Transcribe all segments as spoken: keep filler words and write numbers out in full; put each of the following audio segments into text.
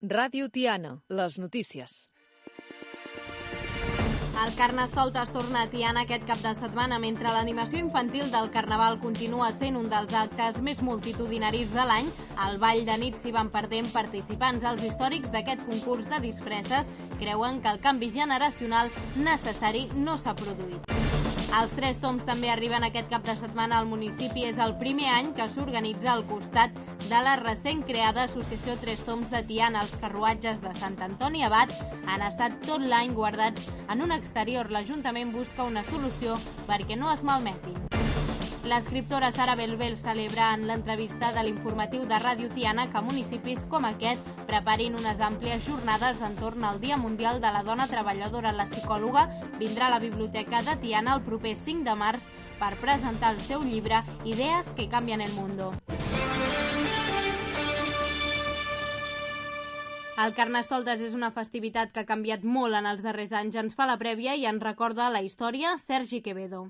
Ràdio Tiana, les notícies. El Carnestoltes torna a Tiana aquest cap de setmana, mentre l'animació infantil del Carnaval continua sent un dels actes més multitudinaris de l'any. Al ball de nit s'hi van perdent participants. Els històrics d'aquest concurs de disfresses creuen que el canvi generacional necessari no s'ha produït. Els Tres Tombs també arriben aquest cap de setmana al municipi. És el primer any que s'organitza al costat de la recent creada Associació Tres Tombs de Tiana. Els carruatges de Sant Antoni Abat han estat tot l'any guardats en un exterior. L'Ajuntament busca una solució perquè no es malmetin. L'escriptora Sara Belbel celebra en l'entrevista de l'informatiu de Ràdio Tiana que municipis com aquest preparin unes àmplies jornades entorn al Dia Mundial de la Dona Treballadora. La psicòloga vindrà a la Biblioteca de Tiana el proper cinc de març per presentar el seu llibre Idees que canvien el mundo. El Carnestoltes és una festivitat que ha canviat molt en els darrers anys. Ens fa la prèvia i ens recorda la història Sergi Quevedo.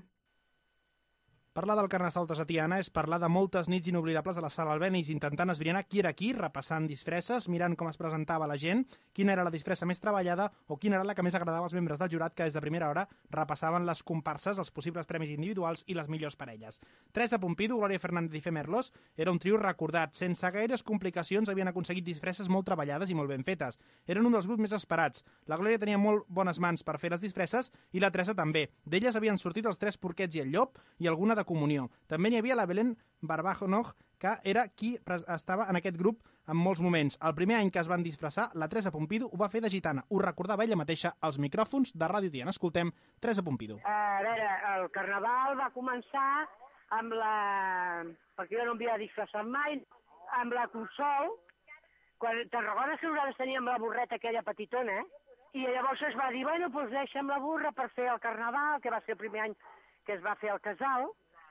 Parlar del Carnestoltes a Tiana és parlar de moltes nits inoblidables a la Sala Albéniz, intentant esbrinar qui era qui, repassant disfresses, mirant com es presentava la gent, quina era la disfressa més treballada o quina era la que més agradava als membres del jurat, que des de primera hora repassaven les comparses, els possibles premis individuals i les millors parelles. Teresa Pompidou, Glòria Fernández i Fe Merlos era un trio recordat. Sense gaires complicacions havien aconseguit disfresses molt treballades i molt ben fetes. Eren un dels grups més esperats. La Glòria tenia molt bones mans per fer les disfresses i la Teresa també. D'elles havien sortit els tres porquets i el llop i alguna de comunió. També n'hi havia la Belén Barbajonoj, que era qui estava en aquest grup en molts moments. El primer any que es van disfressar, la Teresa Pompidou ho va fer de gitana. Ho recordava ella mateixa als micròfons de Ràdio Tiana. Escoltem Teresa Pompidou. A veure, el Carnaval va començar amb la... perquè jo no m'havia disfressat mai, amb la Consol, quan te'n recordes que nosaltres teníem la burreta aquella petitona, eh? I llavors es va dir, bueno, doncs deixa'm la burra per fer el Carnaval, que va ser el primer any que es va fer el casal,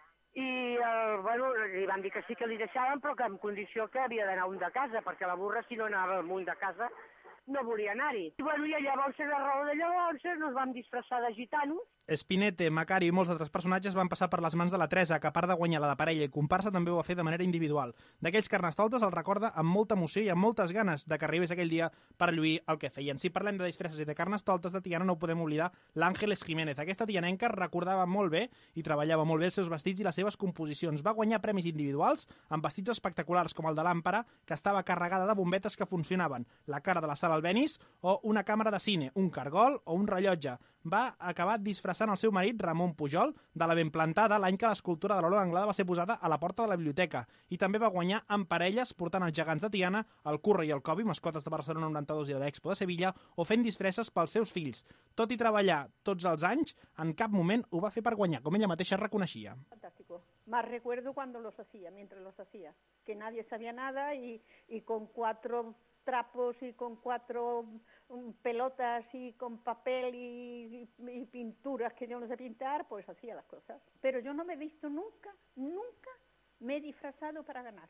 i el, bueno, li van dir que sí que li deixaven, però que en condició que havia d'anar un de casa, perquè la burra, si no anava un de casa, no volia anar-hi. I, bueno, i llavors, la raó de llavors, nos vam disfressar de gitanos. Spinette, Macari i molts altres personatges van passar per les mans de la Teresa, que a part de guanyar la de parella i comparsa també ho va fer de manera individual. D'aquells Carnestoltes el recorda amb molta emoció i amb moltes ganes de que arribés aquell dia per lluir el que feien. Si parlem de disfresses i de Carnestoltes de Tiana, no ho podem oblidar l'Àngeles Jiménez. Aquesta tianenca recordava molt bé i treballava molt bé els seus vestits i les seves composicions. Va guanyar premis individuals amb vestits espectaculars com el de l'Àmpara, que estava carregada de bombetes que funcionaven, la cara de la Sala Albéniz o una càmera de cine, un cargol o un rellotge. Va acabar disfressant el seu marit, Ramon Pujol, de la ben plantada l'any que l'escultura de l'Olor Anglada va ser posada a la porta de la biblioteca, i també va guanyar en parelles portant els gegants de Tiana, el Curra i el Cobi, mascotes de Barcelona noranta-dos i de l'Expo de Sevilla, o fent disfresses pels seus fills. Tot i treballar tots els anys, en cap moment ho va fer per guanyar, com ella mateixa reconeixia. Fantástico. Más recuerdo cuando los hacía, mientras los hacía, que nadie sabía nada y, y con cuatro trapos y con cuatro um, pelotas y con papel y, y, y pinturas que yo no sé pintar, pues hacía las cosas. Pero yo no me he visto nunca, nunca me he disfrazado para ganar.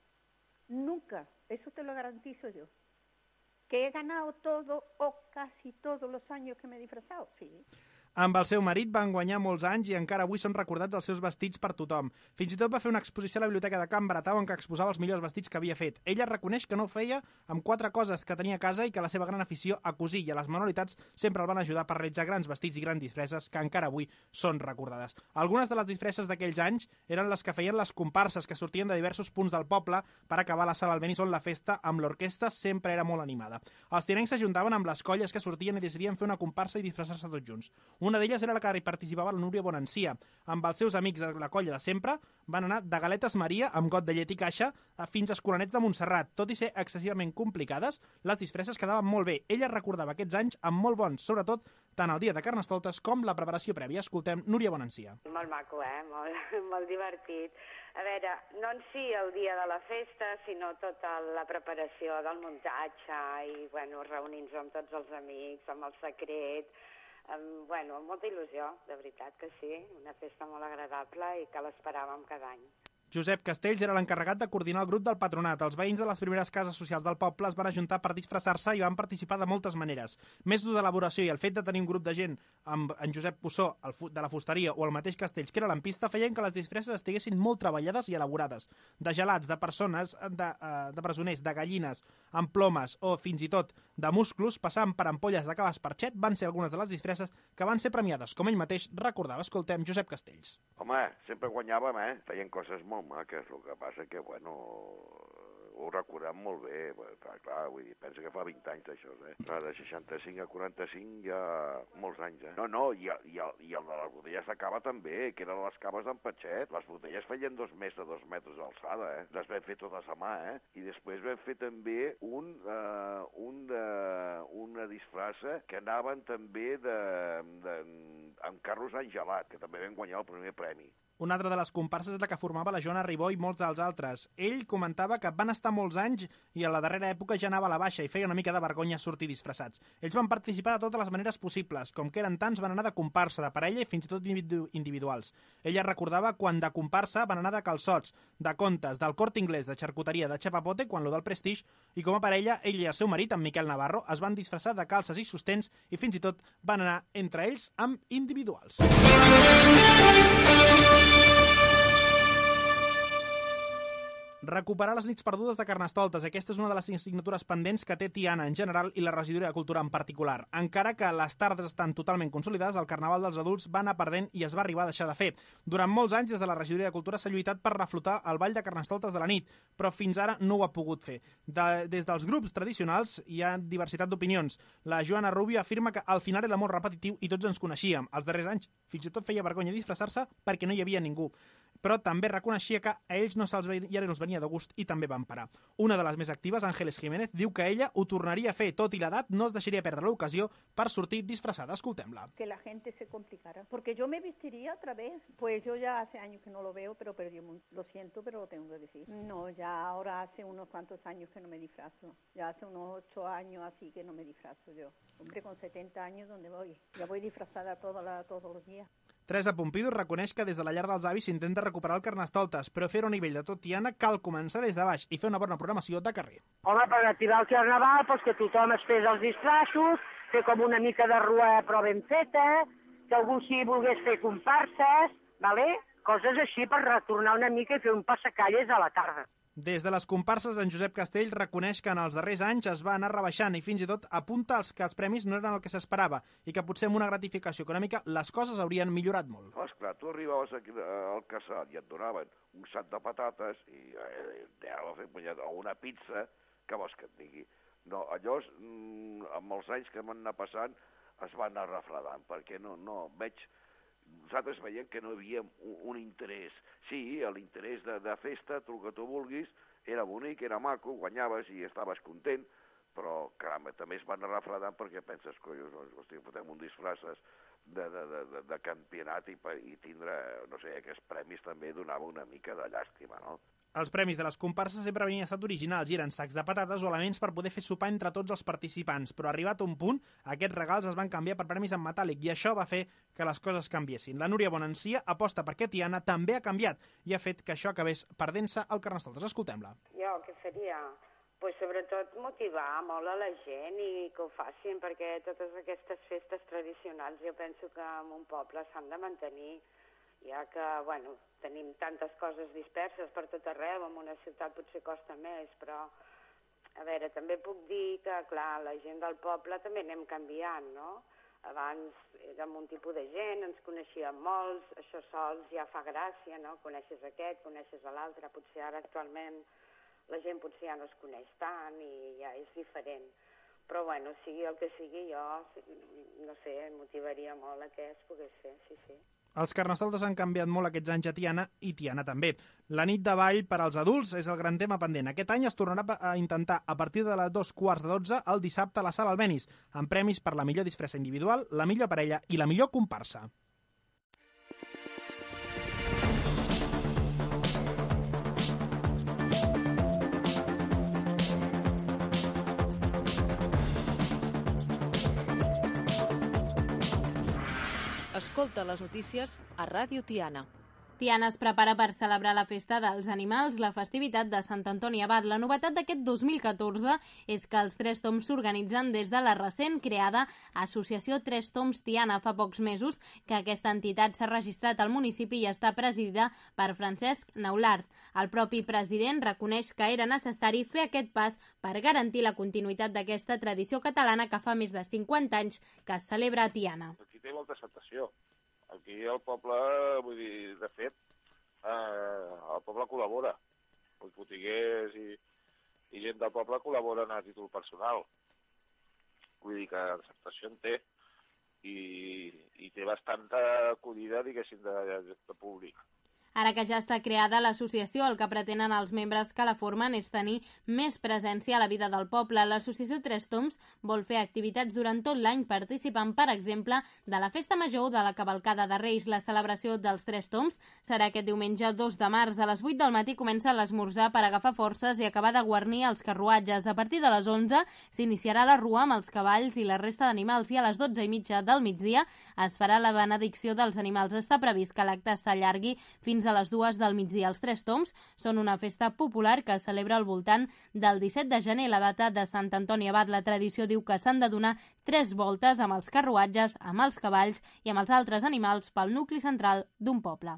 Nunca, eso te lo garantizo yo. ¿Que he ganado todo o casi todos los años que me he disfrazado? Sí. Amb el seu marit van guanyar molts anys i encara avui són recordats els seus vestits per tothom. Fins i tot va fer una exposició a la biblioteca de Can Baratau en què exposava els millors vestits que havia fet. Ella reconeix que no ho feia amb quatre coses que tenia a casa i que la seva gran afició a cosir i a les manualitats sempre el van ajudar per realitzar grans vestits i grans disfresses que encara avui són recordades. Algunes de les disfresses d'aquells anys eren les que feien les comparses que sortien de diversos punts del poble per acabar a la Sala Albéniz, on la festa amb l'orquestra sempre era molt animada. Els tianencs s'ajuntaven amb les colles que sortien i decidien fer una comparsa i disfressar-se tots junts. Una d'elles era la que hi participava la Núria Bonancia. Amb els seus amics de la colla de sempre van anar de galetes Maria amb got de llet i caixa fins a escolanets de Montserrat. Tot i ser excessivament complicades, les disfresses quedaven molt bé. Ella recordava aquests anys amb molt bons, sobretot tant el dia de Carnestoltes com la preparació prèvia. Escoltem Núria Bonancia. Molt maco, eh? Molt, molt divertit. A veure, no en si el dia de la festa, sinó tota la preparació del muntatge i, bueno, reunir-nos amb tots els amics, amb el secret. Um, bueno, amb molta il·lusió, de veritat que sí, una festa molt agradable i que l'esperàvem cada any. Josep Castells era l'encarregat de coordinar el grup del patronat. Els veïns de les primeres cases socials del poble es van ajuntar per disfressar-se i van participar de moltes maneres. Més d'elaboració i el fet de tenir un grup de gent amb en Josep Pussó de la fusteria o el mateix Castells, que era lampista, feien que les disfresses estiguessin molt treballades i elaborades. De gelats, de persones, de, de presoners, de gallines, amb plomes o fins i tot de musclos, passant per ampolles de cava esparxet, van ser algunes de les disfresses que van ser premiades. Com ell mateix recordava, escoltem Josep Castells. Home, sempre guanyàvem, eh? Feien coses molt maques, el que passa que, bueno, ho recordem molt bé, clar, clar, vull dir, pensa que fa vint anys d'això, eh? Clar, de seixanta-cinc a quaranta-cinc ja molts anys, eh? No, no, i, i, el, i el de les botelles de cava també, que eren les caves d'en Patxet. Les botelles feien dos més de dos metres d'alçada, eh? Les vam fer totes a mà, eh? I després vam fer també un, uh, un de, una disfressa que anaven també de, de, amb carros engelat, que també vam guanyar el primer premi. Una altra de les comparses és la que formava la Joana Ribó i molts dels altres. Ell comentava que van estar molts anys i a la darrera època ja anava a la baixa i feia una mica de vergonya sortir disfressats. Ells van participar de totes les maneres possibles. Com que eren tants, van anar de comparsa, de parella i fins i tot individuals. Ella recordava quan de comparsa van anar de calçots, de contes, del Corte Inglés, de xarcuteria, de Chapapote, quan lo del Prestige, i com a parella, ell i el seu marit, en Miquel Navarro, es van disfressar de calces i sostens i fins i tot van anar entre ells amb individuals. Recuperar les nits perdudes de Carnestoltes. Aquesta és una de les assignatures pendents que té Tiana en general i la regidoria de Cultura en particular. Encara que les tardes estan totalment consolidades, el Carnaval dels adults va anar perdent i es va arribar a deixar de fer. Durant molts anys, des de la regidoria de Cultura s'ha lluitat per reflotar el ball de Carnestoltes de la nit, però fins ara no ho ha pogut fer. De, des dels grups tradicionals hi ha diversitat d'opinions. La Joana Rubio afirma que al final era molt repetitiu i tots ens coneixíem. Els darrers anys fins i tot feia vergonya disfressar-se perquè no hi havia ningú. Però també reconeixia que a ells no se'ls venia, no els venia de gust i també van parar. Una de les més actives, Ángeles Jiménez, diu que ella ho tornaria a fer, tot i l'edat no es deixaria perdre l'ocasió per sortir disfressada. Escoltem-la. Que la gente se complicara, porque yo me vestiría otra vez. Pues yo ya hace años que no lo veo, pero perdí, lo siento, pero lo tengo que decir. No, ya ahora hace unos cuantos años que no me disfrazo. Ya hace unos ocho años así que no me disfrazo yo. Hombre, con setenta años, ¿dónde voy? Ya voy disfrazada toda la, todos los días. Teresa Pompidou reconeix que des de la llar dels avis s'intenta recuperar el Carnestoltes, però fer-ho a nivell de tot Tiana cal començar des de baix i fer una bona programació de carrer. Home, per activar el Carnaval, doncs que tothom es fes els disfraços, fer com una mica de rua però ben feta, que algú si volgués fer comparses, vale? Coses així per retornar una mica i fer un passacalles a la tarda. Des de les comparses, en Josep Castell reconeix que en els darrers anys es va anar rebaixant i fins i tot apunta als que els premis no eren el que s'esperava i que potser amb una gratificació econòmica les coses haurien millorat molt. Oh, esclar, tu arribaves aquí al casal i et donaven un sac de patates i eh, o una pizza, què vols que et digui? No, allò, amb els anys que van anar passant, es va anar refredant, perquè no, no, veig... Nosaltres veiem que no hi havia un, un interès. Sí, l'interès de, de festa, tu el que tu vulguis, era bonic, era maco, guanyaves i estaves content, però, caramba, també es van anar refredant perquè penses, collons, hosti, fotem un disfraces de, de, de, de, de campionat i, i tindre, no sé, aquests premis també donava una mica de llàstima, no? Els premis de les comparses sempre havien estat originals i eren sacs de patates o elements per poder fer sopar entre tots els participants, però arribat a un punt, aquests regals es van canviar per premis en metàl·lic i això va fer que les coses canviessin. La Núria Bonancia aposta perquè Tiana també ha canviat i ha fet que això acabés perdent-se al Carnestoltes. Escoltem-la. Jo què faria? Pues sobretot motivar molt a la gent i que ho facin, perquè totes aquestes festes tradicionals jo penso que en un poble s'han de mantenir, ja que, bueno, tenim tantes coses disperses per tot arreu, en una ciutat potser costa més, però, a veure, també puc dir que, clar, la gent del poble també anem canviant, no? Abans érem un tipus de gent, ens coneixíem molts, això sols ja fa gràcia, no? Coneixes aquest, coneixes l'altre, potser ara actualment la gent potser ja no es coneix tant i ja és diferent. Però, bueno, sigui el que sigui, jo, no sé, motivaria molt a que es pogués fer, sí, sí. Els Carnestoltes han canviat molt aquests anys a Tiana i Tiana també. La nit de ball per als adults és el gran tema pendent. Aquest any es tornarà a intentar a partir de les dos quarts de dotze el dissabte a la Sala Albenis, amb premis per la millor disfressa individual, la millor parella i la millor comparsa. Escolta les notícies a Ràdio Tiana. Tiana es prepara per celebrar la festa dels animals, la festivitat de Sant Antoni Abat. La novetat d'aquest dos mil catorze és que els Tres Tombs s'organitzen des de la recent creada Associació Tres Tombs Tiana. Fa pocs mesos que aquesta entitat s'ha registrat al municipi i està presidida per Francesc Naulart. El propi president reconeix que era necessari fer aquest pas per garantir la continuïtat d'aquesta tradició catalana que fa més de cinquanta anys que es celebra a Tiana. Aquí té molta acceptació. Aquí el poble, vull dir, de fet, eh, el poble col·labora. Els botiguers i, i gent del poble col·laboren a títol personal. Vull dir que l'acceptació en té i, i té bastanta acollida, diguéssim, de, de públic. Ara que ja està creada l'associació, el que pretenen els membres que la formen és tenir més presència a la vida del poble. L'associació Tres Tombs vol fer activitats durant tot l'any participant, per exemple, de la Festa Major o de la Cavalcada de Reis. La celebració dels Tres Tombs serà aquest diumenge dos de març. A les vuit del matí comença l'esmorzar per agafar forces i acabar de guarnir els carruatges. A partir de les onze s'iniciarà la rua amb els cavalls i la resta d'animals i a les dotze i mitja del migdia es farà la benedicció dels animals. Està previst que l'acte s'allargui fins a les dues del migdia. Els Tres Tombs són una festa popular que es celebra al voltant del disset de gener, la data de Sant Antoni Abat. La tradició diu que s'han de donar tres voltes amb els carruatges, amb els cavalls i amb els altres animals pel nucli central d'un poble.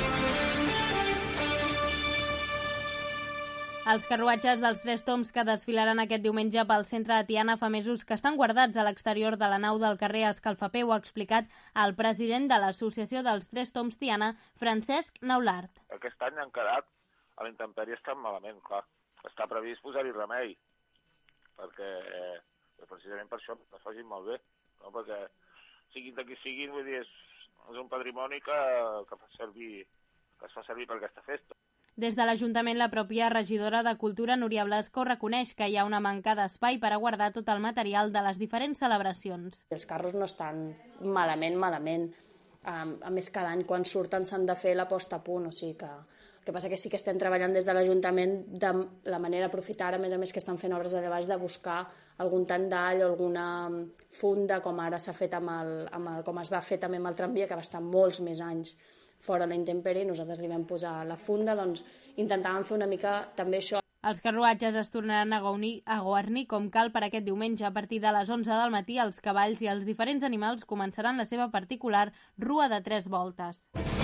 Els carruatges dels Tres Tombs que desfilaran aquest diumenge pel centre de Tiana fa mesos que estan guardats a l'exterior de la nau del carrer Escalfapeu, ha explicat el president de l'Associació dels Tres Tombs Tiana, Francesc Naulart. Aquest any han quedat a la intempèrie, estan malament, clar. Està previst posar-hi remei, perquè eh, precisament per això es facin malbé, no? Perquè siguin de qui siguin, vull dir, és, és un patrimoni que, que, fa servir, que es fa servir per aquesta festa. Des de l'Ajuntament, la pròpia regidora de Cultura, Núria Blasco, reconeix que hi ha una manca d'espai per a guardar tot el material de les diferents celebracions. Els carros no estan malament, malament. Um, a més, cada any quan surten s'han de fer la posta a punt, o sigui que... El que passa que sí que estem treballant des de l'Ajuntament de la manera d'aprofitar, a més a més que estan fent obres allà baix, de buscar algun tendall o alguna funda, com ara s'ha fet amb el, amb el, com es va fer també amb el tramvia, que va estar molts més anys fora de la intempèrie, nosaltres li vam posar la funda, doncs intentàvem fer una mica també això. Els carruatges es tornaran a guarnir, a guarnir com cal per aquest diumenge. A partir de les onze del matí, els cavalls i els diferents animals començaran la seva particular rua de tres voltes.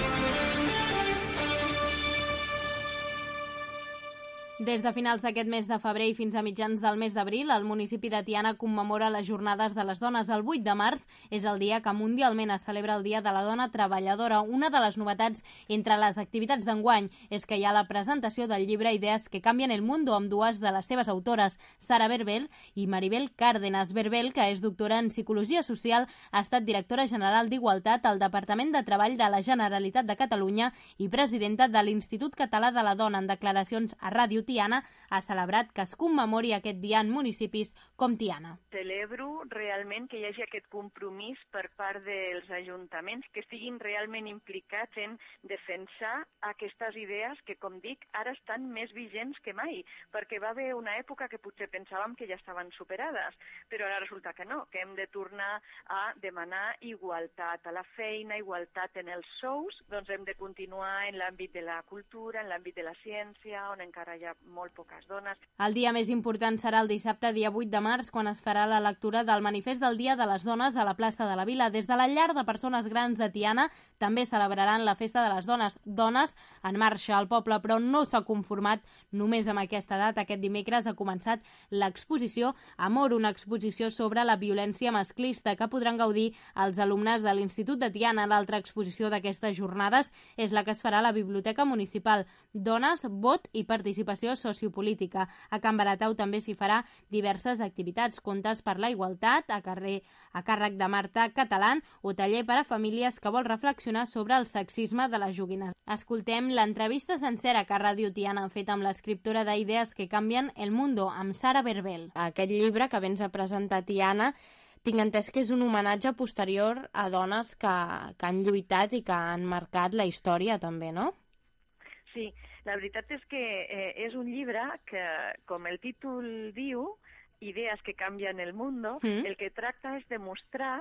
Des de finals d'aquest mes de febrer i fins a mitjans del mes d'abril, el municipi de Tiana commemora les Jornades de les Dones. El vuit de març és el dia que mundialment es celebra el Dia de la Dona Treballadora. Una de les novetats entre les activitats d'enguany és que hi ha la presentació del llibre Idees que canvien el mundo amb dues de les seves autores, Sara Berbel i Maribel Cárdenas. Berbel, que és doctora en Psicologia Social, ha estat directora general d'Igualtat al Departament de Treball de la Generalitat de Catalunya i presidenta de l'Institut Català de la Dona. En declaracions a Ràdio Tiana ha celebrat que es commemori aquest dia en municipis com Tiana. Celebro realment que hi hagi aquest compromís per part dels ajuntaments que estiguin realment implicats en defensar aquestes idees que, com dic, ara estan més vigents que mai, perquè va haver una època que potser pensàvem que ja estaven superades, però ara resulta que no, que hem de tornar a demanar igualtat a la feina, igualtat en els sous, doncs hem de continuar en l'àmbit de la cultura, en l'àmbit de la ciència, on encara hi ha molt poques dones. El dia més important serà el dissabte, dia vuit de març, quan es farà la lectura del manifest del Dia de les Dones a la plaça de la Vila. Des de la llar de persones grans de Tiana també celebraran la festa de les dones. Dones en marxa al poble, però no s'ha conformat només amb aquesta data. Aquest dimecres ha començat l'exposició Amor, una exposició sobre la violència masclista que podran gaudir els alumnes de l'Institut de Tiana. L'altra exposició d'aquestes jornades és la que es farà a la Biblioteca Municipal. Dones, vot i participació sociopolítica. A Can Baratau també s'hi farà diverses activitats, contes per la igualtat, a, carrer, a càrrec de Marta Catalán, o taller per a famílies que vol reflexionar sobre el sexisme de les joguines. Escoltem l'entrevista sencera que Ràdio Tiana ha fet amb l'escriptora d'Idees que canvien el mundo, amb Sara Berbel. Aquest llibre que vens a presentar, Tiana, tinc entès que és un homenatge posterior a dones que, que han lluitat i que han marcat la història també, no? Sí, la veritat és que eh, és un llibre que, com el títol diu, Idees que canvien el mundo, mm. el que tracta és de mostrar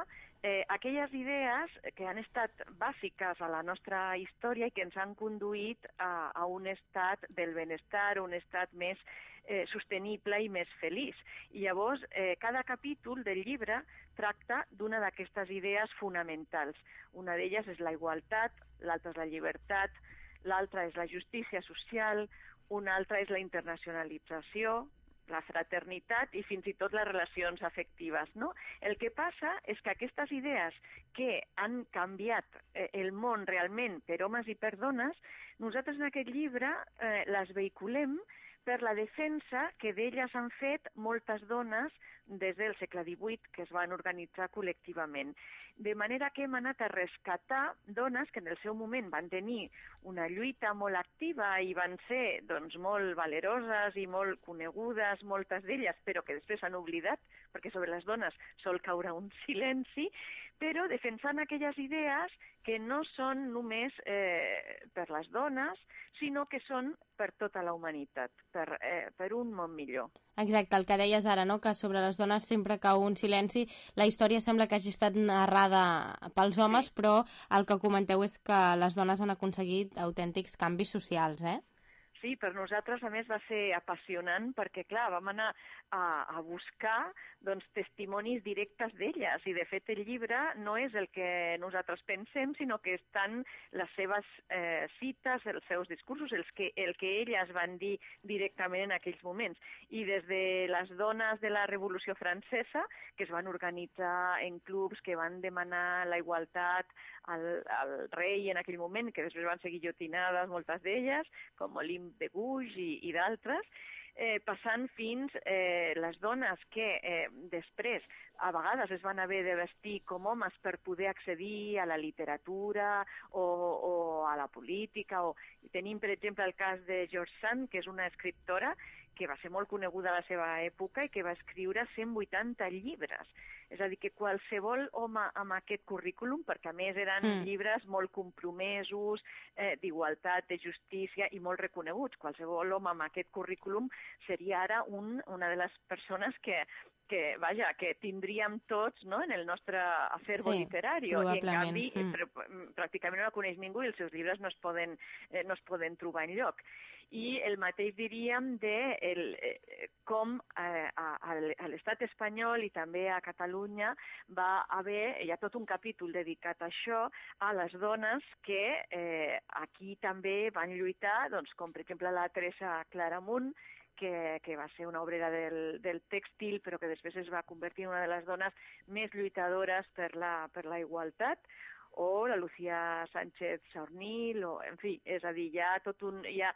eh, aquelles idees que han estat bàsiques a la nostra història i que ens han conduït a, a un estat del benestar, un estat més eh, sostenible i més feliç. I llavors, eh, cada capítol del llibre tracta d'una d'aquestes idees fonamentals. Una d'elles és la igualtat, l'altra és la llibertat, l'altra és la justícia social, una altra és la internacionalització, la fraternitat i fins i tot les relacions afectives, no? El que passa és que aquestes idees que han canviat eh, el món realment per homes i per dones, nosaltres en aquest llibre eh, les vehiculem per la defensa que d'elles han fet moltes dones des del segle divuit que es van organitzar col·lectivament. De manera que hem anat a rescatar dones que en el seu moment van tenir una lluita molt activa i van ser doncs, molt valeroses i molt conegudes, moltes d'elles, però que després s'han oblidat, perquè sobre les dones sol caure un silenci, però defensant aquelles idees que no són només eh, per les dones, sinó que són per tota la humanitat, per, eh, per un món millor. Exacte, el que deies ara, no? Que sobre les dones sempre cau un silenci. La història sembla que hagi estat narrada pels homes, sí. Però el que comenteu és que les dones han aconseguit autèntics canvis socials, eh? Sí, per nosaltres, a més, va ser apassionant perquè, clar, vam anar a, a buscar doncs, testimonis directes d'elles i, de fet, el llibre no és el que nosaltres pensem, sinó que estan les seves eh, cites, els seus discursos, els que, el que elles van dir directament en aquells moments. I des de les dones de la Revolució Francesa, que es van organitzar en clubs, que van demanar la igualtat al, al rei en aquell moment, que després van ser guillotinades moltes d'elles, com Olympe de Gouges i, i d'altres, eh, passant fins eh, les dones que eh, després a vegades es van haver de vestir com homes per poder accedir a la literatura o, o a la política. O... I tenim, per exemple, el cas de George Sand, que és una escriptora que va ser molt coneguda a la seva època i que va escriure cent vuitanta llibres. És a dir, que qualsevol home amb aquest currículum, perquè a més eren mm. llibres molt compromesos, eh, d'igualtat, de justícia i molt reconeguts. Qualsevol home amb aquest currículum seria ara un, una de les persones que, que, vaja, que tindríem tots, no?, en el nostre acervo sí, literari. I en canvi mm. pràcticament no la coneix ningú i els seus llibres no es poden, eh, no es poden trobar enlloc. I el mateix diríem de el, eh, com eh, a, a l'estat espanyol i també a Catalunya va haver, hi ha tot un capítol dedicat a això, a les dones que eh, aquí també van lluitar, doncs, com per exemple la Teresa Claramunt, que, que va ser una obrera del, del tèxtil, però que després es va convertir en una de les dones més lluitadores per la, per la igualtat, o la Lucía Sánchez Saornil, o, en fi, és a dir, hi ha tot un... Hi ha,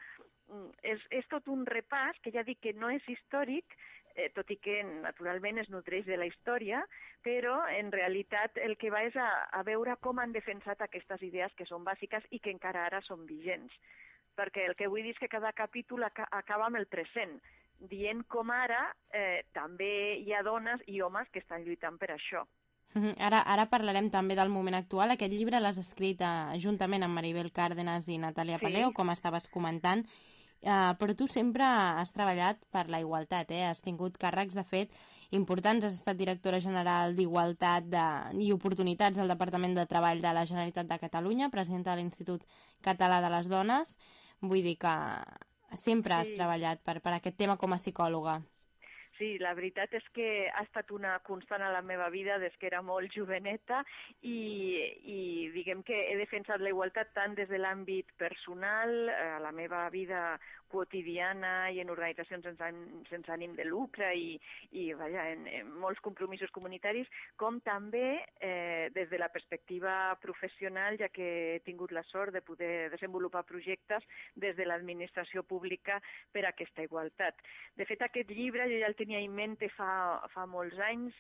és, és tot un repàs que ja dic que no és històric, eh, tot i que naturalment es nodreix de la història, però en realitat el que va és a, a veure com han defensat aquestes idees que són bàsiques i que encara ara són vigents. Perquè el que vull dir és que cada capítol aca acaba amb el present, dient com ara eh, també hi ha dones i homes que estan lluitant per això. Ara, ara parlarem també del moment actual. Aquest llibre l'has escrit eh, juntament amb Maribel Cárdenas i Natàlia sí. Paleo, com estaves comentant, eh, però tu sempre has treballat per la igualtat, eh? Has tingut càrrecs, de fet, importants. Has estat directora general d'Igualtat de... i Oportunitats del Departament de Treball de la Generalitat de Catalunya, presidenta de l'Institut Català de les Dones. Vull dir que sempre has sí. treballat per, per aquest tema com a psicòloga. Sí, la veritat és que ha estat una constant a la meva vida des que era molt joveneta i, i diguem que he defensat la igualtat tant des de l'àmbit personal, a la meva vida quotidiana i en organitzacions sense, sense ànim de lucre i, i vaja, en, en molts compromisos comunitaris, com també eh, des de la perspectiva professional, ja que he tingut la sort de poder desenvolupar projectes des de l'administració pública per a aquesta igualtat. De fet, aquest llibre jo ja el tenia en mente fa, fa molts anys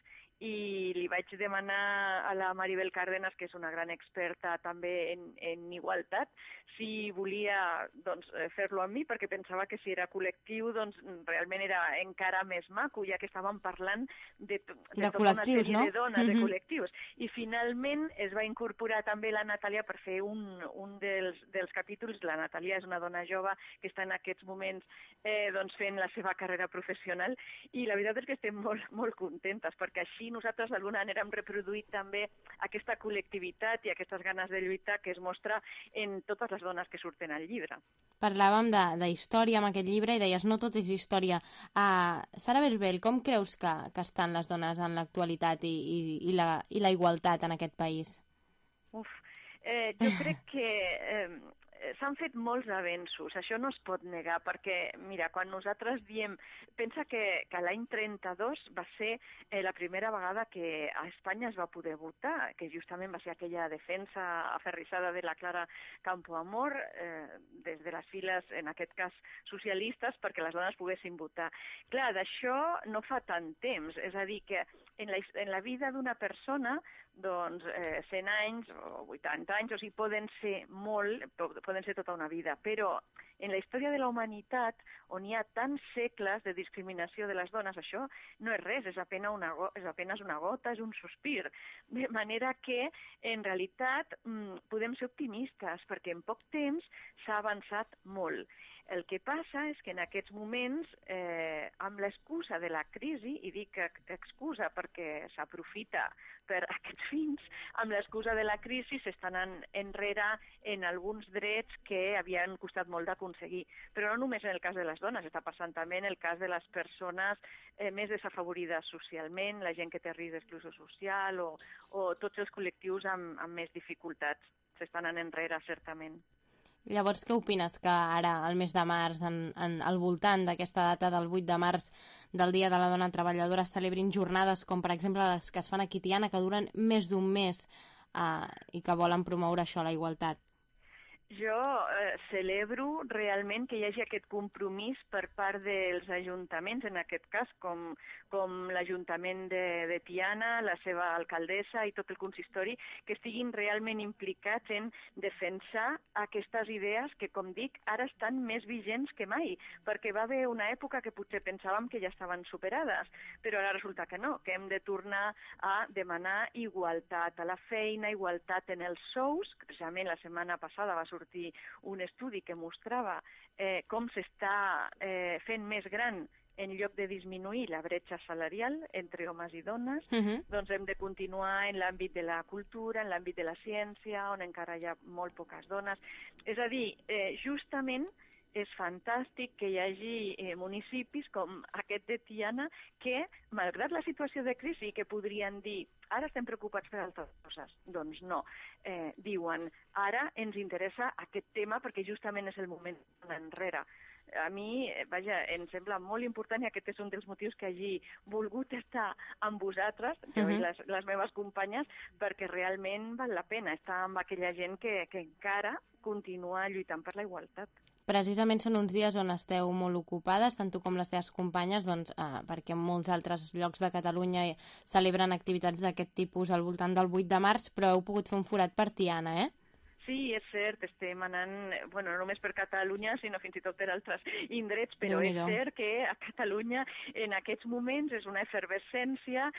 i li vaig demanar a la Maribel Cárdenas, que és una gran experta també en, en igualtat, si volia doncs, fer-lo amb mi, perquè pensava que si era col·lectiu doncs, realment era encara més maco, ja que estàvem parlant de, de, de tota una sèrie no? de dones, mm-hmm. de col·lectius. I finalment es va incorporar també la Natàlia per fer un, un dels, dels capítols. La Natàlia és una dona jove que està en aquests moments eh, doncs, fent la seva carrera professional i la veritat és que estem molt, molt contentes, perquè així aquí nosaltres d'alguna manera hem reproduït també aquesta col·lectivitat i aquestes ganes de lluitar que es mostra en totes les dones que surten al llibre. Parlàvem de, de història amb aquest llibre i deies no tot és història. Uh, Sara Berbel, com creus que, que estan les dones en l'actualitat i, i, i, la, i la igualtat en aquest país? Uf, eh, jo crec que eh, s'han fet molts avenços, això no es pot negar, perquè, mira, quan nosaltres diem... Pensa que, que l'any trenta-dos va ser eh, la primera vegada que a Espanya es va poder votar, que justament va ser aquella defensa aferrissada de la Clara Campoamor eh, des de les files, en aquest cas, socialistes, perquè les dones poguessin votar. Clar, d'això no fa tant temps, és a dir, que en la, en la vida d'una persona, doncs, eh, cent anys o vuitanta anys, o sigui, poden ser molt, poden ser tota una vida, però en la història de la humanitat, on hi ha tants segles de discriminació de les dones, això no és res, és apenas una, és apenas una gota, és un sospir. De manera que, en realitat, podem ser optimistes, perquè en poc temps s'ha avançat molt. El que passa és que en aquests moments, eh, amb l'excusa de la crisi, i dic excusa perquè s'aprofita per aquests fins, amb l'excusa de la crisi s'estan enrere en alguns drets que havien costat molt d'aconseguir. Però no només en el cas de les dones, està passant també en el cas de les persones eh, més desafavorides socialment, la gent que té risc d'exclusió social o, o tots els col·lectius amb, amb més dificultats. S'estan anant enrere, certament. Llavors, què opines que ara, al mes de març, en, en, al voltant d'aquesta data del vuit de març, del Dia de la Dona Treballadora, es celebrin jornades com, per exemple, les que es fan aquí a Tiana, que duren més d'un mes eh, i que volen promoure això, la igualtat? Jo eh, celebro realment que hi hagi aquest compromís per part dels ajuntaments, en aquest cas, com, com l'Ajuntament de, de Tiana, la seva alcaldessa i tot el consistori, que estiguin realment implicats en defensar aquestes idees que, com dic, ara estan més vigents que mai, perquè va haver una època que potser pensàvem que ja estaven superades, però ara resulta que no, que hem de tornar a demanar igualtat a la feina, igualtat en els sous. Precisament la setmana passada va sortir sortir un estudi que mostrava eh, com s'està eh, fent més gran en lloc de disminuir la bretxa salarial entre homes i dones, uh-huh. doncs hem de continuar en l'àmbit de la cultura, en l'àmbit de la ciència, on encara hi ha molt poques dones. És a dir, eh, justament és fantàstic que hi hagi eh, municipis com aquest de Tiana que, malgrat la situació de crisi, que podrien dir ara estem preocupats per altres coses. Doncs no. Eh, diuen, ara ens interessa aquest tema perquè justament és el moment enrere. A mi, vaja, em sembla molt important i aquest és un dels motius que hagi volgut estar amb vosaltres, jo uh-huh. i les, les meves companyes, perquè realment val la pena estar amb aquella gent que, que encara continua lluitant per la igualtat. Precisament són uns dies on esteu molt ocupades, tant tu com les teves companyes, doncs, eh, perquè en molts altres llocs de Catalunya celebren activitats d'aquest tipus al voltant del vuit de març, però heu pogut fer un forat per Tiana, eh? Sí, és cert, estem anant, bueno, no només per Catalunya, sinó fins i tot per altres indrets, però és cert que a Catalunya en aquests moments és una efervescència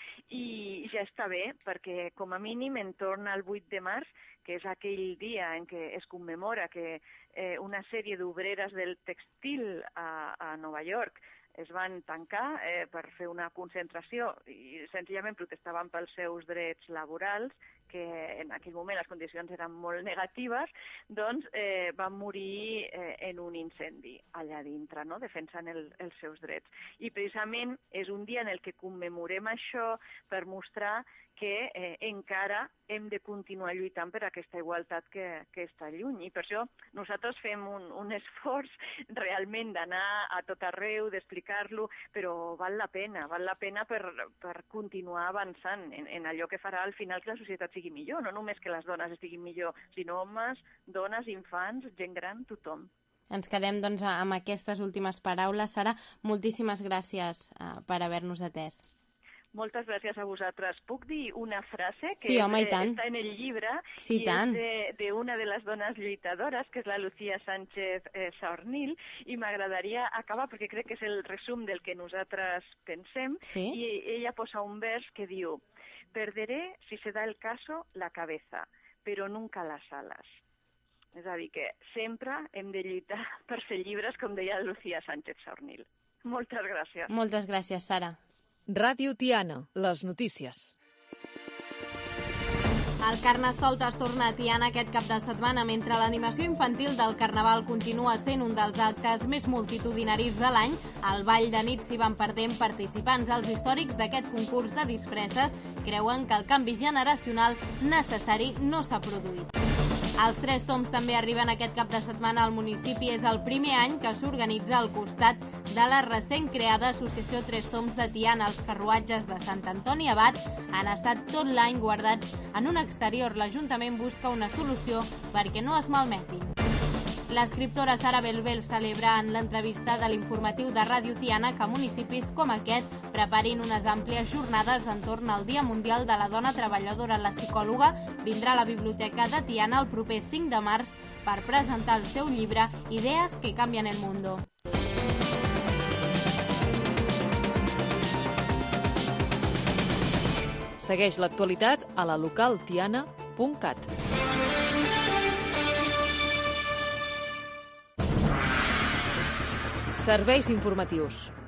i ja està bé, perquè com a mínim entorn al vuit de març, que és aquell dia en què es commemora que eh, una sèrie d'obreres del textil a, a Nova York es van tancar eh, per fer una concentració i senzillament protestaven pels seus drets laborals, que en aquell moment les condicions eren molt negatives, doncs eh, van morir eh, en un incendi allà dintre, no? Defensant el, els seus drets. I precisament és un dia en el que commemorem això per mostrar que eh, encara hem de continuar lluitant per aquesta igualtat que, que està lluny. I per això nosaltres fem un, un esforç realment d'anar a tot arreu, d'explicar-lo, però val la pena, val la pena per, per continuar avançant en, en allò que farà al final que la societat sigui millor, no només que les dones estiguin millor, sinó homes, dones, infants, gent gran, tothom. Ens quedem doncs amb aquestes últimes paraules. Sara, moltíssimes gràcies uh, per haver-nos atès. Moltes gràcies a vosaltres. Puc dir una frase que sí, home, és, està en el llibre sí, i tant. és d'una de, de les dones lluitadores, que és la Lucía Sánchez eh, Saornil, i m'agradaria acabar perquè crec que és el resum del que nosaltres pensem, sí? i ella posa un vers que diu: perderé, si se da el caso, la cabeza, pero nunca las alas. És a dir, que sempre hem de lluitar per ser llibres, com deia Lucía Sánchez Saornil. Moltes gràcies. Moltes gràcies, Sara. Ràdio Tiana, les notícies. El Carnestoltes torna a Tiana aquest cap de setmana mentre l'animació infantil del Carnaval continua sent un dels actes més multitudinaris de l'any. Al ball de nit s'hi van perdent participants. Els històrics d'aquest concurs de disfresses creuen que el canvi generacional necessari no s'ha produït. Els Tres Tombs també arriben aquest cap de setmana al municipi. És el primer any que s'organitza al costat de la recent creada Associació Tres Tombs de Tiana. Els carruatges de Sant Antoni Abat han estat tot l'any guardats en un exterior. L'Ajuntament busca una solució perquè no es malmetin. L'escriptora Sara Belbel celebra en l'entrevista de l'informatiu de Ràdio Tiana que municipis com aquest preparin unes àmplies jornades entorn al Dia Mundial de la Dona Treballadora. La psicòloga vindrà a la Biblioteca de Tiana el proper cinc de març per presentar el seu llibre Idees que canvien el mundo. Segueix l'actualitat a la local tiana punt cat. Serveis informatius.